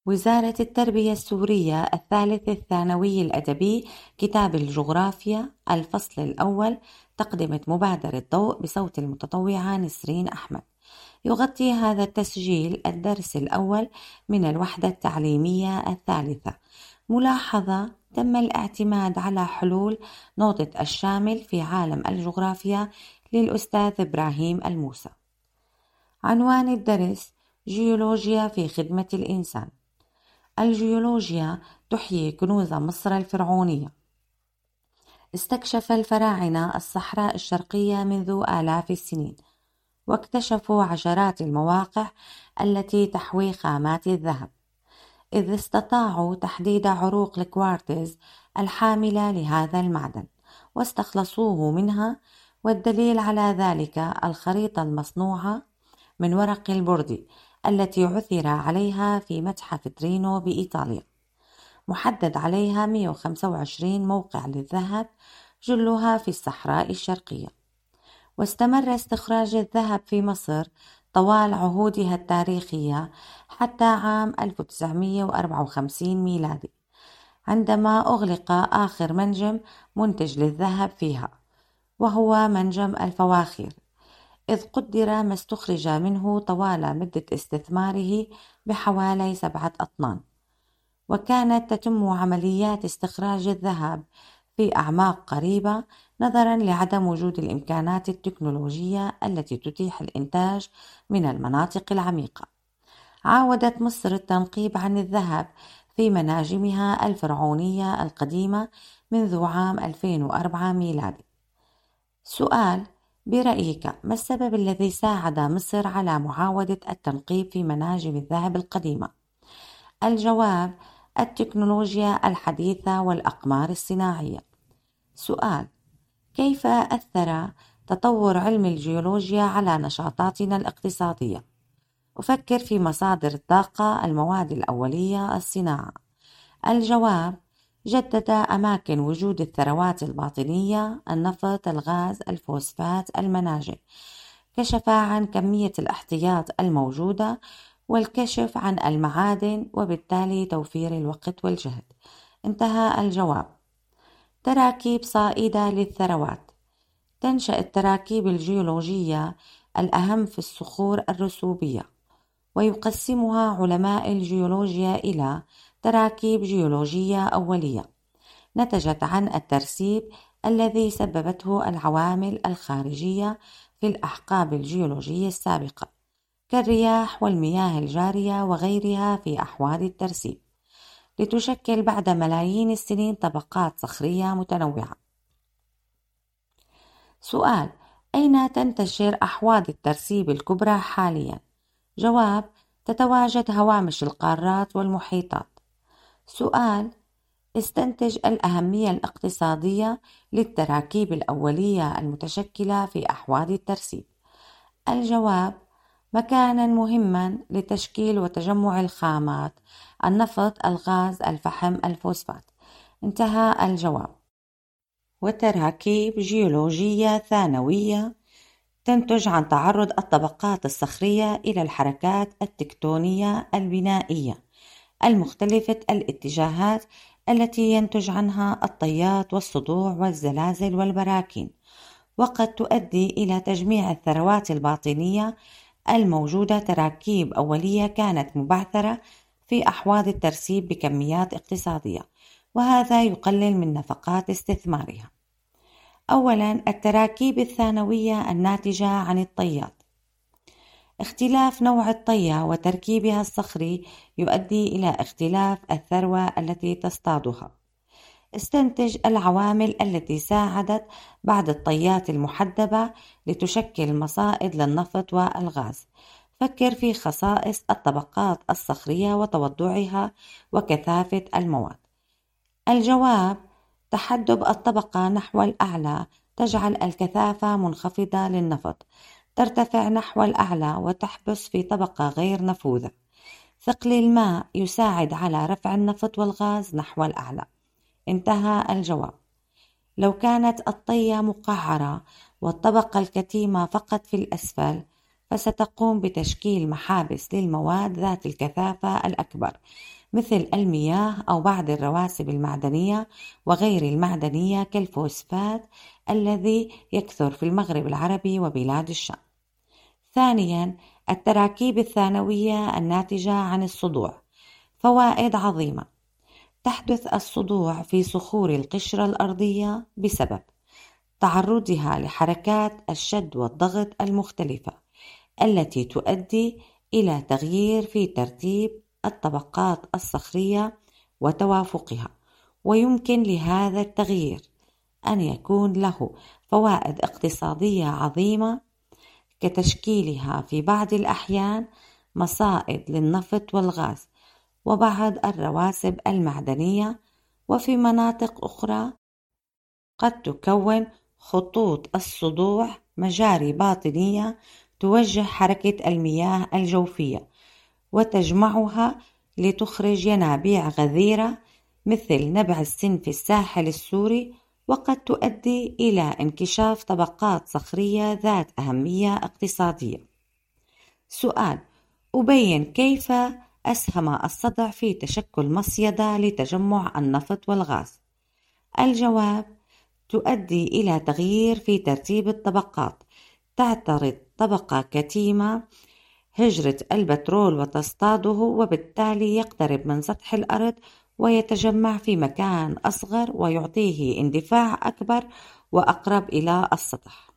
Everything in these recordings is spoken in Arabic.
وزارة التربية السورية الثالث الثانوي الأدبي كتاب الجغرافيا الفصل الأول تقدمت مبادرة ضوء بصوت المتطوعة نسرين أحمد. يغطي هذا التسجيل الدرس الأول من الوحدة التعليمية الثالثة. ملاحظة: تم الاعتماد على حلول نوتة الشامل في عالم الجغرافيا للأستاذ إبراهيم الموسى. عنوان الدرس: جيولوجيا في خدمة الإنسان. الجيولوجيا تحيي كنوز مصر الفرعونية. استكشف الفراعنة الصحراء الشرقية منذ آلاف السنين، واكتشفوا عشرات المواقع التي تحوي خامات الذهب، إذ استطاعوا تحديد عروق الكوارتز الحاملة لهذا المعدن واستخلصوه منها. والدليل على ذلك الخريطة المصنوعة من ورق البردي التي عثر عليها في متحف ترينو بإيطاليا، محدد عليها 125 موقع للذهب جلها في الصحراء الشرقية. واستمر استخراج الذهب في مصر طوال عهودها التاريخية حتى عام 1954 ميلادي، عندما أغلق آخر منجم منتج للذهب فيها، وهو منجم الفواخر، إذ قدر ما استخرج منه طوال مدة استثماره بحوالي 7 أطنان. وكانت تتم عمليات استخراج الذهب في أعماق قريبة نظرا لعدم وجود الإمكانات التكنولوجية التي تتيح الإنتاج من المناطق العميقة. عاودت مصر التنقيب عن الذهب في مناجمها الفرعونية القديمة منذ عام 2004 ميلادي. سؤال: برأيك ما السبب الذي ساعد مصر على معاودة التنقيب في مناجم الذهب القديمة؟ الجواب: التكنولوجيا الحديثة والأقمار الصناعية. سؤال: كيف أثر تطور علم الجيولوجيا على نشاطاتنا الاقتصادية؟ أفكر في مصادر الطاقة، المواد الأولية، الصناعة. الجواب: جدد أماكن وجود الثروات الباطنية، النفط، الغاز، الفوسفات، المناجم، كشف عن كمية الاحتياط الموجودة والكشف عن المعادن، وبالتالي توفير الوقت والجهد. انتهى الجواب. تراكيب صائدة للثروات. تنشأ التراكيب الجيولوجية الأهم في الصخور الرسوبية، ويقسمها علماء الجيولوجيا إلى تراكيب جيولوجية أولية نتجت عن الترسيب الذي سببته العوامل الخارجية في الأحقاب الجيولوجية السابقة، كالرياح والمياه الجارية وغيرها في أحوال الترسيب، لتشكل بعد ملايين السنين طبقات صخرية متنوعة. سؤال: أين تنتشر أحواض الترسيب الكبرى حاليا؟ جواب: تتواجد هوامش القارات والمحيطات. سؤال: استنتج الأهمية الاقتصادية للتراكيب الأولية المتشكلة في أحواض الترسيب. الجواب: مكانا مهما لتشكيل وتجمع الخامات، النفط، الغاز، الفحم، الفوسفات. انتهى الجواب. وتراكيب جيولوجية ثانوية تنتج عن تعرض الطبقات الصخرية إلى الحركات التكتونية البنائية المختلفة الاتجاهات التي ينتج عنها الطيات والصدوع والزلازل والبراكين، وقد تؤدي إلى تجميع الثروات الباطنية الموجودة. تراكيب أولية كانت مبعثرة في أحواض الترسيب بكميات اقتصادية، وهذا يقلل من نفقات استثمارها. أولاً، التراكيب الثانوية الناتجة عن الطيات. اختلاف نوع الطية وتركيبها الصخري يؤدي إلى اختلاف الثروة التي تصطادها. استنتج العوامل التي ساعدت بعض الطيات المحدبة لتشكل مصائد للنفط والغاز. فكر في خصائص الطبقات الصخرية وتوضعها وكثافة المواد. الجواب: تحدب الطبقة نحو الأعلى تجعل الكثافة منخفضة للنفط، ترتفع نحو الأعلى وتحبس في طبقة غير نفوذة. ثقل الماء يساعد على رفع النفط والغاز نحو الأعلى. انتهى الجواب. لو كانت الطية مقعرة والطبقة الكتيمة فقط في الأسفل، فستقوم بتشكيل محابس للمواد ذات الكثافة الأكبر مثل المياه أو بعض الرواسب المعدنية وغير المعدنية كالفوسفات الذي يكثر في المغرب العربي وبلاد الشام. ثانياً، التراكيب الثانوية الناتجة عن الصدوع. فوائد عظيمة. تحدث الصدوع في صخور القشرة الأرضية بسبب تعرضها لحركات الشد والضغط المختلفة التي تؤدي إلى تغيير في ترتيب الطبقات الصخرية وتوافقها، ويمكن لهذا التغيير أن يكون له فوائد اقتصادية عظيمة كتشكيلها في بعض الأحيان مصائد للنفط والغاز وبعض الرواسب المعدنية، وفي مناطق أخرى قد تكون خطوط الصدوع مجاري باطنية توجه حركة المياه الجوفية وتجمعها لتخرج ينابيع غزيرة مثل نبع السن في الساحل السوري، وقد تؤدي إلى انكشاف طبقات صخرية ذات أهمية اقتصادية. سؤال: أبين كيف أسهم الصدع في تشكل مصيدة لتجمع النفط والغاز. الجواب: تؤدي إلى تغيير في ترتيب الطبقات. تعترض طبقة كتيمة هجرة البترول وتصطاده، وبالتالي يقترب من سطح الأرض ويتجمع في مكان أصغر ويعطيه اندفاع أكبر وأقرب إلى السطح.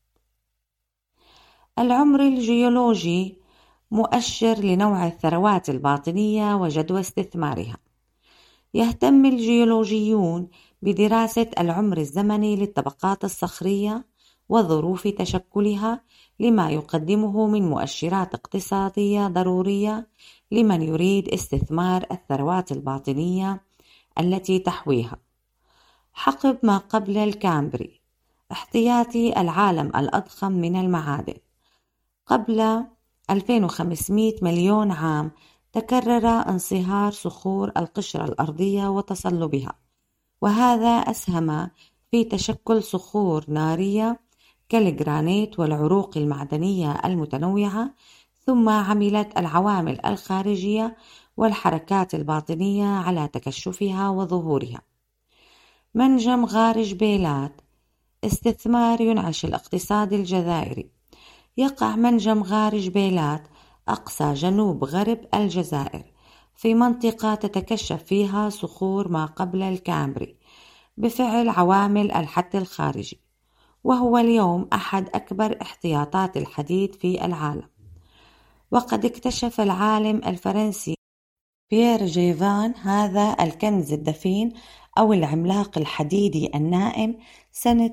العمر الجيولوجي مؤشر لنوع الثروات الباطنية وجدوى استثمارها. يهتم الجيولوجيون بدراسة العمر الزمني للطبقات الصخرية وظروف تشكلها لما يقدمه من مؤشرات اقتصادية ضرورية لمن يريد استثمار الثروات الباطنية التي تحويها. حقب ما قبل الكامبري. احتياطي العالم الأضخم من المعادن. قبل 2500 مليون عام تكرر انصهار صخور القشرة الأرضية وتصلبها، وهذا أسهم في تشكل صخور نارية كالجرانيت والعروق المعدنية المتنوعة، ثم عملت العوامل الخارجية والحركات الباطنية على تكشفها وظهورها. منجم غار جبيلات. استثمار ينعش الاقتصاد الجزائري. يقع منجم غار جبيلات أقصى جنوب غرب الجزائر في منطقة تتكشف فيها صخور ما قبل الكامبري بفعل عوامل الحث الخارجي، وهو اليوم أحد أكبر احتياطات الحديد في العالم. وقد اكتشف العالم الفرنسي بيير جيفان هذا الكنز الدفين أو العملاق الحديدي النائم سنة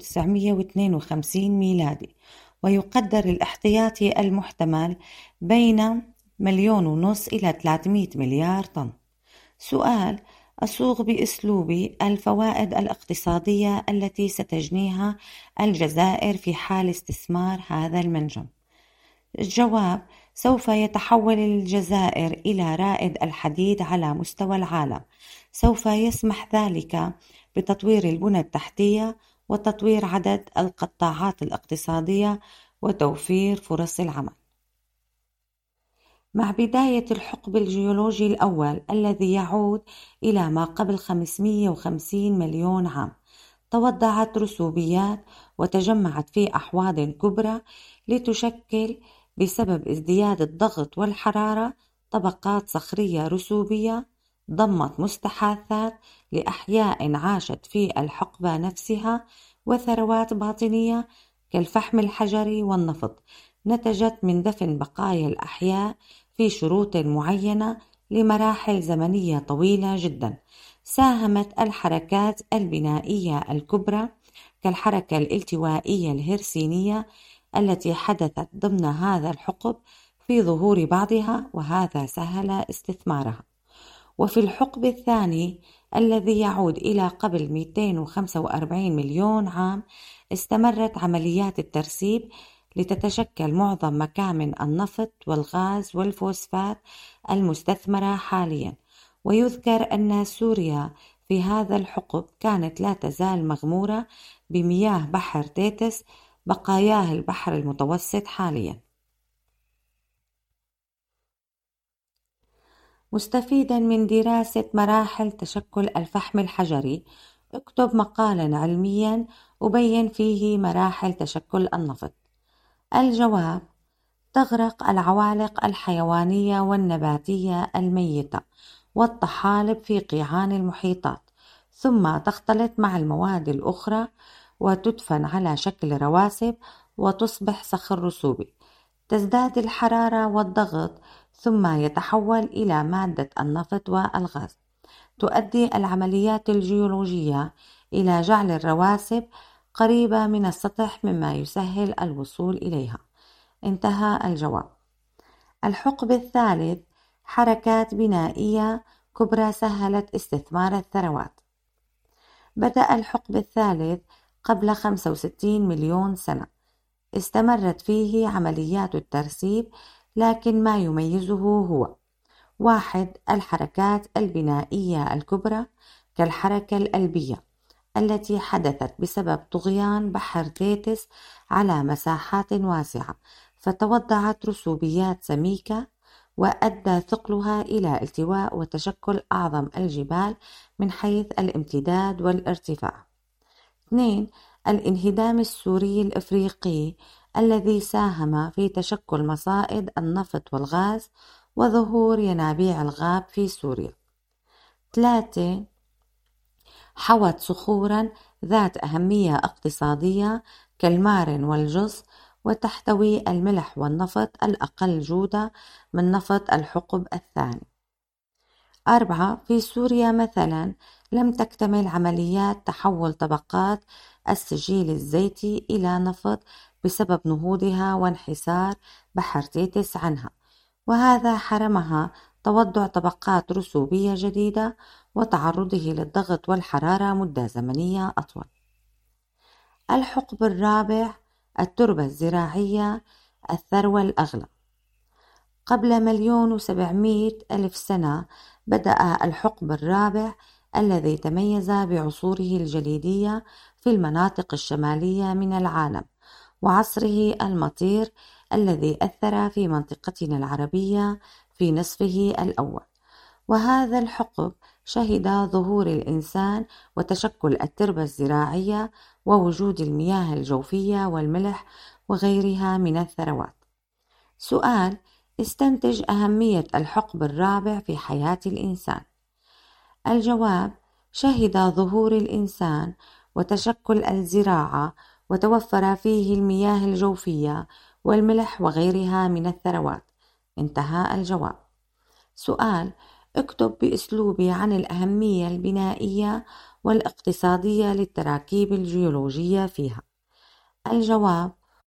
1952 ميلادي، ويقدر الاحتياطي المحتمل بين 1.5 مليون إلى 300 مليار طن. سؤال: أصوغ بأسلوبي الفوائد الاقتصادية التي ستجنيها الجزائر في حال استثمار هذا المنجم. الجواب: سوف يتحول الجزائر إلى رائد الحديد على مستوى العالم. سوف يسمح ذلك بتطوير البنى التحتية وتطوير عدد القطاعات الاقتصادية وتوفير فرص العمل. مع بداية الحقب الجيولوجي الأول الذي يعود إلى ما قبل 550 مليون عام، توضعت رسوبيات وتجمعت في أحواض كبرى لتشكل بسبب ازدياد الضغط والحرارة طبقات صخرية رسوبية ضمت مستحاثات لأحياء عاشت في الحقبة نفسها وثروات باطنية كالفحم الحجري والنفط نتجت من دفن بقايا الأحياء في شروط معينة لمراحل زمنية طويلة جدا. ساهمت الحركات البنائية الكبرى كالحركة الالتوائية الهرسينية التي حدثت ضمن هذا الحقب في ظهور بعضها، وهذا سهل استثمارها. وفي الحقب الثاني الذي يعود إلى قبل 245 مليون عام استمرت عمليات الترسيب لتتشكل معظم مكامن النفط والغاز والفوسفات المستثمرة حاليا. ويذكر أن سوريا في هذا الحقب كانت لا تزال مغمورة بمياه بحر تيتس بقاياه البحر المتوسط حاليا. مستفيدا من دراسة مراحل تشكل الفحم الحجري، اكتب مقالا علميا أبين فيه مراحل تشكل النفط. الجواب: تغرق العوالق الحيوانية والنباتية الميتة والطحالب في قيعان المحيطات، ثم تختلط مع المواد الأخرى وتدفن على شكل رواسب وتصبح صخر رسوبي. تزداد الحرارة والضغط ثم يتحول إلى مادة النفط والغاز. تؤدي العمليات الجيولوجية إلى جعل الرواسب قريبة من السطح مما يسهل الوصول إليها. انتهى الجواب. الحقب الثالث: حركات بنائية كبرى سهلت استثمار الثروات. بدأ الحقب الثالث قبل 65 مليون سنة. استمرت فيه عمليات الترسيب، لكن ما يميزه هو: 1. الحركات البنائية الكبرى كالحركة الألبية التي حدثت بسبب طغيان بحر تيتس على مساحات واسعة، فتوضعت رسوبيات سميكة وأدى ثقلها إلى التواء وتشكل أعظم الجبال من حيث الامتداد والارتفاع. 2. الانهدام السوري الإفريقي الذي ساهم في تشكل مصائد النفط والغاز وظهور ينابيع الغاب في سوريا. 3. حوت صخورا ذات أهمية اقتصادية كالمارن والجص، وتحتوي الملح والنفط الأقل جودة من نفط الحقب الثاني. 4. في سوريا مثلا لم تكتمل عمليات تحول طبقات السجيل الزيتي إلى نفط بسبب نهوضها وانحسار بحر تيتس عنها، وهذا حرمها توضع طبقات رسوبية جديدة وتعرضه للضغط والحرارة مدة زمنية أطول. الحقب الرابع: التربة الزراعية الثروة الأغلى. قبل 1,700,000 سنة بدأ الحقب الرابع الذي تميز بعصوره الجليدية في المناطق الشمالية من العالم، وعصره المطير الذي أثر في منطقتنا العربية في نصفه الأول. وهذا الحقب شهد ظهور الإنسان وتشكل التربة الزراعية ووجود المياه الجوفية والملح وغيرها من الثروات. سؤال: استنتج أهمية الحقب الرابع في حياة الإنسان. الجواب: شهد ظهور الإنسان وتشكل الزراعة، وتوفر فيه المياه الجوفية والملح وغيرها من الثروات. انتهى الجواب. سؤال: اكتب بأسلوبي عن الأهمية البنائية والاقتصادية للتراكيب الجيولوجية فيها. الجواب: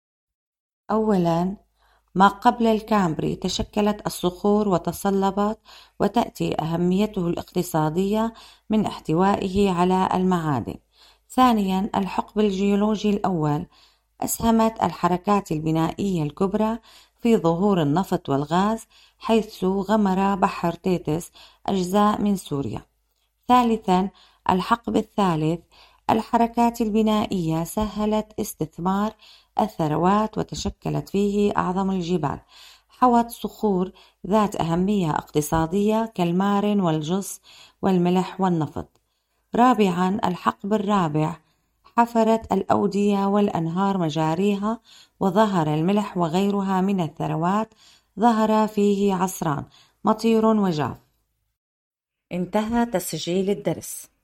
أولاً، ما قبل الكامبري تشكلت الصخور وتصلبت، وتأتي أهميته الاقتصادية من احتوائه على المعادن. ثانياً، الحقب الجيولوجي الأول أسهمت الحركات البنائية الكبرى في ظهور النفط والغاز، حيث غمر بحر تيتس أجزاء من سوريا. ثالثاً، الحقب الثالث الحركات البنائية سهلت استثمار الثروات وتشكلت فيه أعظم الجبال، حوت صخور ذات أهمية اقتصادية كالمارن والجص والملح والنفط. رابعاً، الحقب الرابع حفرت الأودية والأنهار مجاريها، وظهر الملح وغيرها من الثروات. ظهر فيه عصران: مطير وجاف. انتهى تسجيل الدرس.